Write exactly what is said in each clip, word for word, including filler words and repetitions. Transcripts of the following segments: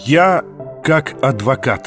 Я как адвокат.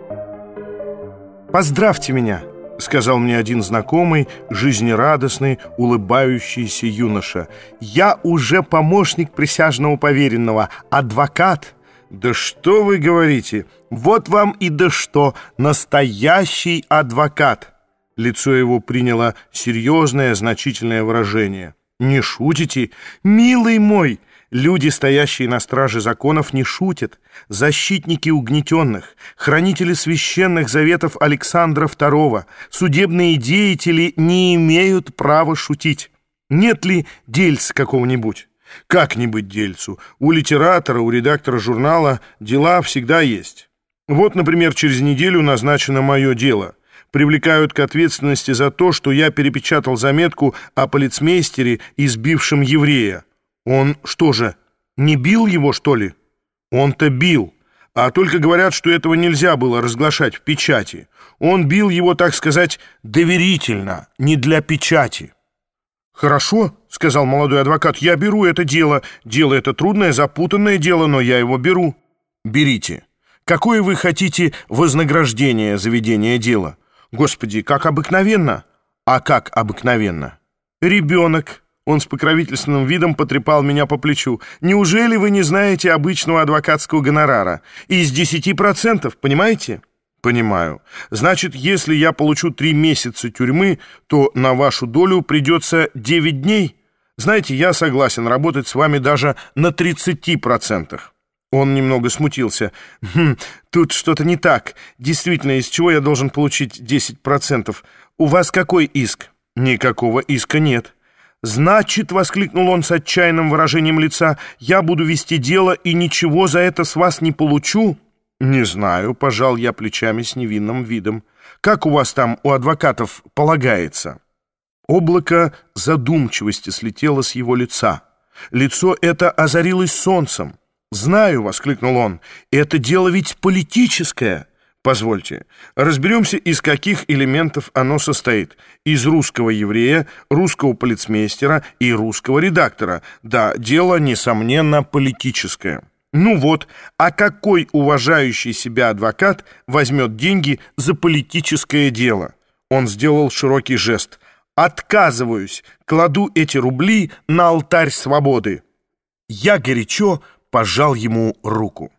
«Поздравьте меня», — сказал мне один знакомый, жизнерадостный, улыбающийся юноша. «Я уже помощник присяжного поверенного, адвокат». «Да что вы говорите? Вот вам и да что, настоящий адвокат!» Лицо его приняло серьезное, значительное выражение. «Не шутите? Милый мой! Люди, стоящие на страже законов, не шутят. Защитники угнетенных, хранители священных заветов Александра второго, судебные деятели не имеют права шутить. Нет ли дельца какого-нибудь? Как не быть дельцу? У литератора, у редактора журнала дела всегда есть. Вот, например, через неделю назначено мое дело. Привлекают к ответственности за то, что я перепечатал заметку о полицмейстере, избившем еврея. Он что же, не бил его, что ли? Он-то бил, а только говорят, что этого нельзя было разглашать в печати. Он бил его, так сказать, доверительно, не для печати. «Хорошо», — сказал молодой адвокат, — «я беру это дело. Дело это трудное, запутанное дело, но я его беру». «Берите. Какое вы хотите вознаграждение за ведение дела?» «Господи, как обыкновенно». «А как обыкновенно?» «Ребенок». Он с покровительственным видом потрепал меня по плечу. «Неужели вы не знаете обычного адвокатского гонорара? Из десяти процентов, понимаете?» «Понимаю. Значит, если я получу три месяца тюрьмы, то на вашу долю придется девять дней? Знаете, я согласен работать с вами даже на тридцати процентах». Он немного смутился. «Хм, тут что-то не так. Действительно, из чего я должен получить десять процентов? У вас какой иск?» «Никакого иска нет». «Значит, — воскликнул он с отчаянным выражением лица, — я буду вести дело и ничего за это с вас не получу?» «Не знаю», — пожал я плечами с невинным видом. «Как у вас там, у адвокатов, полагается?» Облако задумчивости слетело с его лица. Лицо это озарилось солнцем. «Знаю», — воскликнул он, — «это дело ведь политическое». Позвольте, разберемся, из каких элементов оно состоит. Из русского еврея, русского полицмейстера и русского редактора. Да, дело, несомненно, политическое. Ну вот, а какой уважающий себя адвокат возьмет деньги за политическое дело? Он сделал широкий жест. «Отказываюсь, кладу эти рубли на алтарь свободы». Я горячо пожал ему руку.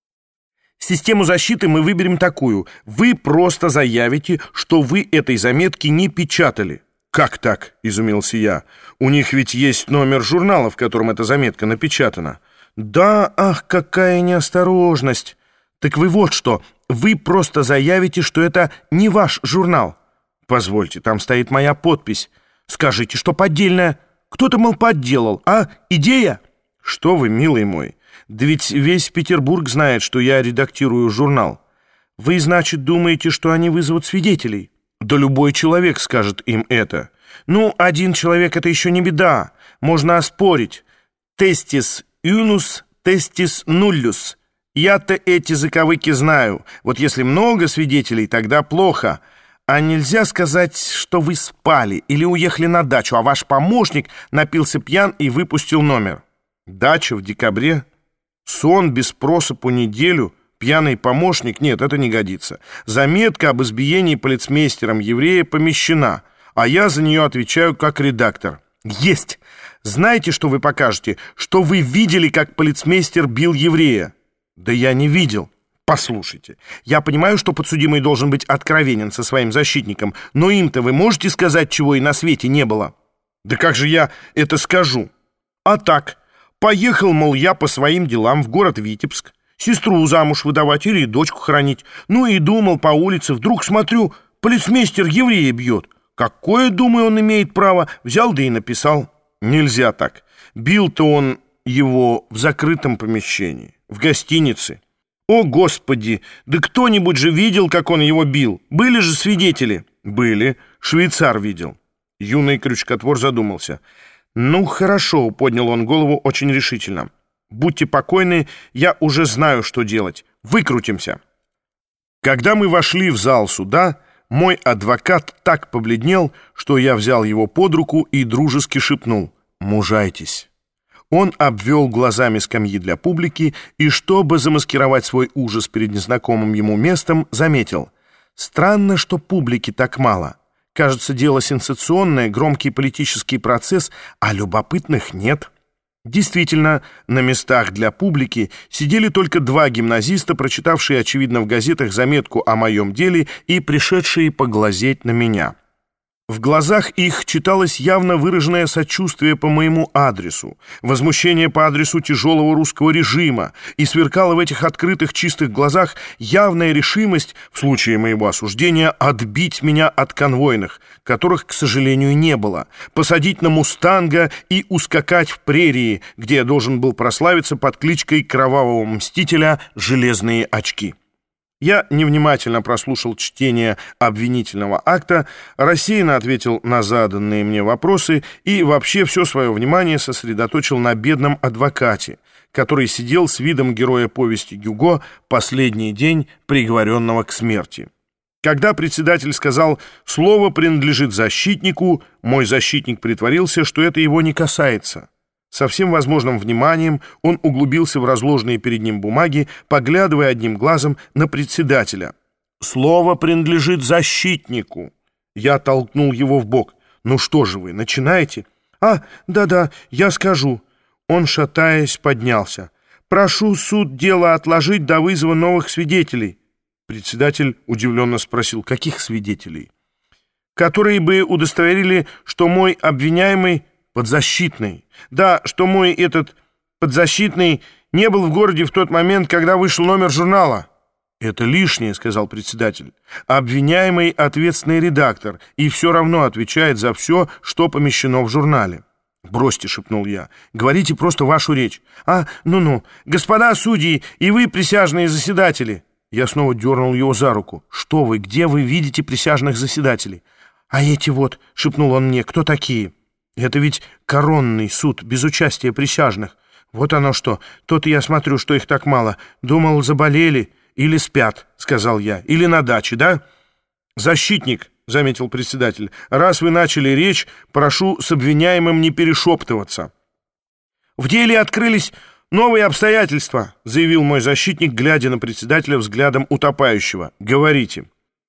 «Систему защиты мы выберем такую. Вы просто заявите, что вы этой заметки не печатали». «Как так?» — изумился я. «У них ведь есть номер журнала, в котором эта заметка напечатана». «Да, ах, какая неосторожность! Так вы вот что, вы просто заявите, что это не ваш журнал». «Позвольте, там стоит моя подпись. Скажите, что поддельная. Кто-то, мол, подделал, а? Идея?» «Что вы, милый мой, да ведь весь Петербург знает, что я редактирую журнал. Вы, значит, думаете, что они вызовут свидетелей?» «Да любой человек скажет им это». «Ну, один человек — это еще не беда. Можно оспорить. Тестис юнус, тестис нуллюс. Я-то эти заковыки знаю. Вот если много свидетелей, тогда плохо. А нельзя сказать, что вы спали или уехали на дачу, а ваш помощник напился пьян и выпустил номер». «Дача в декабре? Сон без просыпу неделю? Пьяный помощник? Нет, это не годится. Заметка об избиении полицмейстером еврея помещена, а я за нее отвечаю как редактор». «Есть! Знаете, что вы покажете? Что вы видели, как полицмейстер бил еврея?» «Да я не видел». «Послушайте, я понимаю, что подсудимый должен быть откровенен со своим защитником, но им-то вы можете сказать, чего и на свете не было?» «Да как же я это скажу?» «А так, поехал, мол, я по своим делам в город Витебск, сестру замуж выдавать или дочку хранить. Ну и думал по улице, вдруг смотрю, полицмейстер еврея бьет. Какое, думаю, он имеет право? Взял да и написал». «Нельзя так. Бил-то он его в закрытом помещении, в гостинице». «О, Господи! Да кто-нибудь же видел, как он его бил? Были же свидетели?» «Были. Швейцар видел». Юный крючкотвор задумался. «Ну, хорошо», — поднял он голову очень решительно. «Будьте покойны, я уже знаю, что делать. Выкрутимся». Когда мы вошли в зал суда, мой адвокат так побледнел, что я взял его под руку и дружески шепнул: «Мужайтесь». Он обвел глазами скамьи для публики и, чтобы замаскировать свой ужас перед незнакомым ему местом, заметил: «Странно, что публики так мало. Кажется, дело сенсационное, громкий политический процесс, а любопытных нет». Действительно, на местах для публики сидели только два гимназиста, прочитавшие, очевидно, в газетах заметку о моем деле и пришедшие поглазеть на меня. В глазах их читалось явно выраженное сочувствие по моему адресу, возмущение по адресу тяжелого русского режима, и сверкала в этих открытых чистых глазах явная решимость, в случае моего осуждения, отбить меня от конвойных, которых, к сожалению, не было, посадить на мустанга и ускакать в прерии, где я должен был прославиться под кличкой кровавого мстителя «Железные очки». Я невнимательно прослушал чтение обвинительного акта, рассеянно ответил на заданные мне вопросы и вообще все свое внимание сосредоточил на бедном адвокате, который сидел с видом героя повести Гюго «Последний день приговоренного к смерти». Когда председатель сказал «слово принадлежит защитнику», мой защитник притворился, что это его не касается. Со всем возможным вниманием он углубился в разложенные перед ним бумаги, поглядывая одним глазом на председателя. «Слово принадлежит защитнику». Я толкнул его в бок. «Ну что же вы, начинаете?» «А, да-да, я скажу». Он, шатаясь, поднялся. «Прошу суд дело отложить до вызова новых свидетелей». Председатель удивленно спросил: «Каких свидетелей?» «Которые бы удостоверили, что мой обвиняемый подзащитный. Да, что мой этот подзащитный не был в городе в тот момент, когда вышел номер журнала». «Это лишнее», — сказал председатель. «Обвиняемый ответственный редактор и все равно отвечает за все, что помещено в журнале». «Бросьте», — шепнул я, — «говорите просто вашу речь». «А, ну-ну, господа судьи и вы, присяжные заседатели». Я снова дернул его за руку. «Что вы, где вы видите присяжных заседателей?» «А эти вот», — шепнул он мне, — «кто такие?» «Это ведь коронный суд, без участия присяжных». «Вот оно что. То-то я смотрю, что их так мало. Думал, заболели или спят», — сказал я. «Или на даче, да?» «Защитник», — заметил председатель, — «раз вы начали речь, прошу с обвиняемым не перешептываться». «В деле открылись новые обстоятельства», — заявил мой защитник, глядя на председателя взглядом утопающего. «Говорите».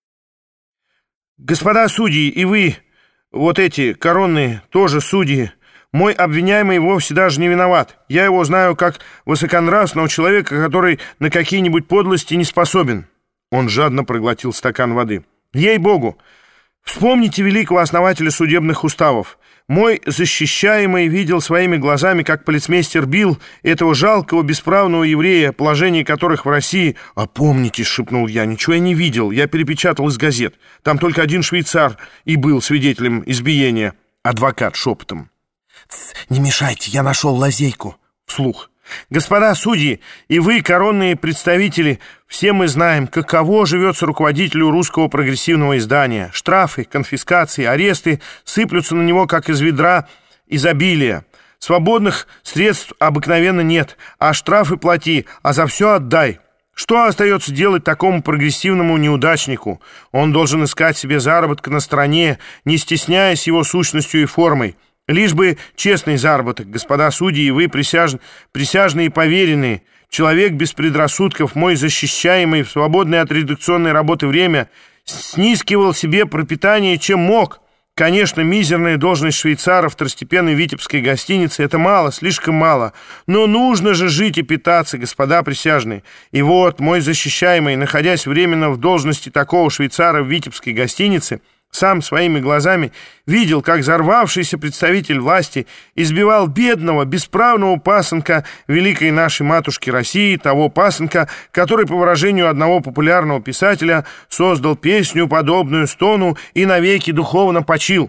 «Господа судьи и вы... Вот эти коронные тоже судьи. Мой обвиняемый вовсе даже не виноват. Я его знаю как высоконравственного человека, который на какие-нибудь подлости не способен». Он жадно проглотил стакан воды. «Ей-богу! Вспомните великого основателя судебных уставов. Мой защищаемый видел своими глазами, как полицмейстер бил этого жалкого бесправного еврея, положение которых в России...» «Опомнитесь», — шепнул я, — «ничего я не видел, я перепечатал из газет. Там только один швейцар и был свидетелем избиения». Адвокат шепотом: «Тс, не мешайте, я нашел лазейку». Вслух: «Господа судьи и вы, коронные представители, все мы знаем, каково живется руководителю русского прогрессивного издания. Штрафы, конфискации, аресты сыплются на него, как из ведра изобилия. Свободных средств обыкновенно нет, а штрафы плати, а за все отдай. Что остается делать такому прогрессивному неудачнику? Он должен искать себе заработка на стороне, не стесняясь его сущностью и формой. Лишь бы честный заработок, господа судьи и вы, присяж... присяжные и поверенные. Человек без предрассудков, мой защищаемый в свободное от редакционной работы время, снискивал себе пропитание, чем мог. Конечно, мизерная должность швейцара в второстепенной витебской гостинице — это мало, слишком мало. Но нужно же жить и питаться, господа присяжные. И вот мой защищаемый, находясь временно в должности такого швейцара в витебской гостинице, сам своими глазами видел, как взорвавшийся представитель власти избивал бедного, бесправного пасынка великой нашей матушки России, того пасынка, который, по выражению одного популярного писателя, создал песню, подобную стону, и навеки духовно почил.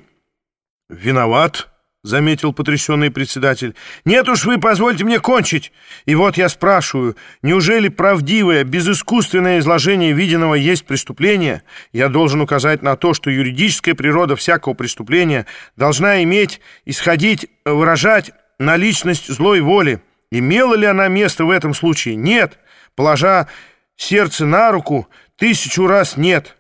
«Виноват», — заметил потрясенный председатель. «Нет уж, вы позвольте мне кончить. И вот я спрашиваю, неужели правдивое, безыскусственное изложение виденного есть преступление? Я должен указать на то, что юридическая природа всякого преступления должна иметь, исходить, выражать наличность злой воли. Имела ли она место в этом случае? Нет. Положа сердце на руку, тысячу раз нет.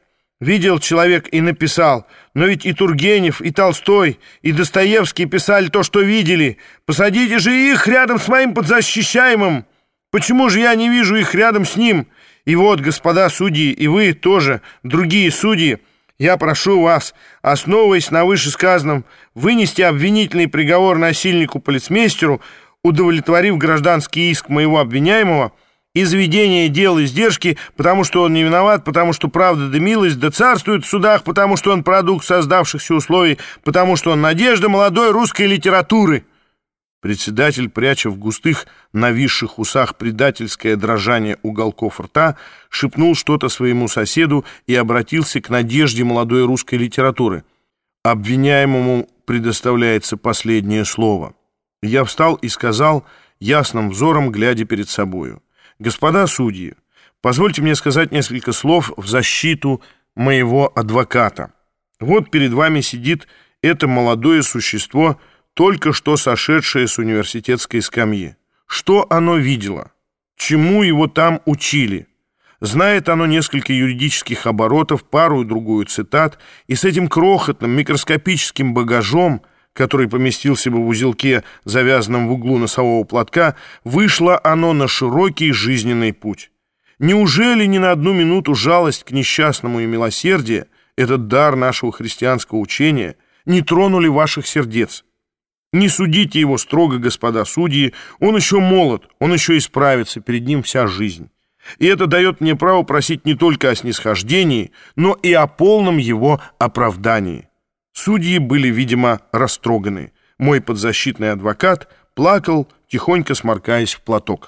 Видел человек и написал. Но ведь и Тургенев, и Толстой, и Достоевский писали то, что видели. Посадите же их рядом с моим подзащищаемым. Почему же я не вижу их рядом с ним? И вот, господа судьи, и вы тоже, другие судьи, я прошу вас, основываясь на вышесказанном, вынести обвинительный приговор насильнику-полицмейстеру, удовлетворив гражданский иск моего обвиняемого, изведение дел издержки, потому что он не виноват, потому что правда да милость да царствует в судах, потому что он продукт создавшихся условий, потому что он надежда молодой русской литературы». Председатель, пряча в густых, нависших усах предательское дрожание уголков рта, шепнул что-то своему соседу и обратился к надежде молодой русской литературы. Обвиняемому предоставляется последнее слово. Я встал и сказал, ясным взором глядя перед собою: «Господа судьи, позвольте мне сказать несколько слов в защиту моего адвоката. Вот перед вами сидит это молодое существо, только что сошедшее с университетской скамьи. Что оно видело? Чему его там учили? Знает оно несколько юридических оборотов, пару-другую цитат, и с этим крохотным микроскопическим багажом, который поместился бы в узелке, завязанном в углу носового платка, вышло оно на широкий жизненный путь. Неужели ни на одну минуту жалость к несчастному и милосердие, этот дар нашего христианского учения, не тронули ваших сердец? Не судите его строго, господа судьи, он еще молод, он еще исправится, перед ним вся жизнь. И это дает мне право просить не только о снисхождении, но и о полном его оправдании». Судьи были, видимо, растроганы. Мой подзащитный адвокат плакал, тихонько сморкаясь в платок.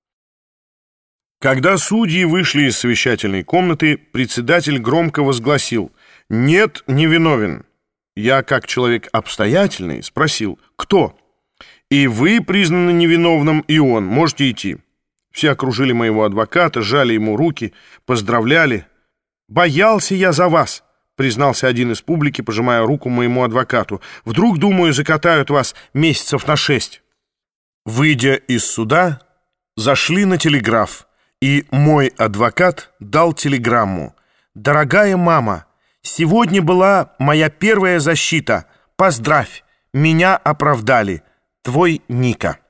Когда судьи вышли из совещательной комнаты, председатель громко возгласил: «Нет, не виновен». Я, как человек обстоятельный, спросил: «Кто?» «И вы признаны невиновным, и он. Можете идти». Все окружили моего адвоката, сжали ему руки, поздравляли. «Боялся я за вас», — признался один из публики, пожимая руку моему адвокату. «Вдруг, думаю, закатают вас месяцев на шесть». Выйдя из суда, зашли на телеграф, и мой адвокат дал телеграмму: «Дорогая мама, сегодня была моя первая защита. Поздравь, меня оправдали. Твой Ника».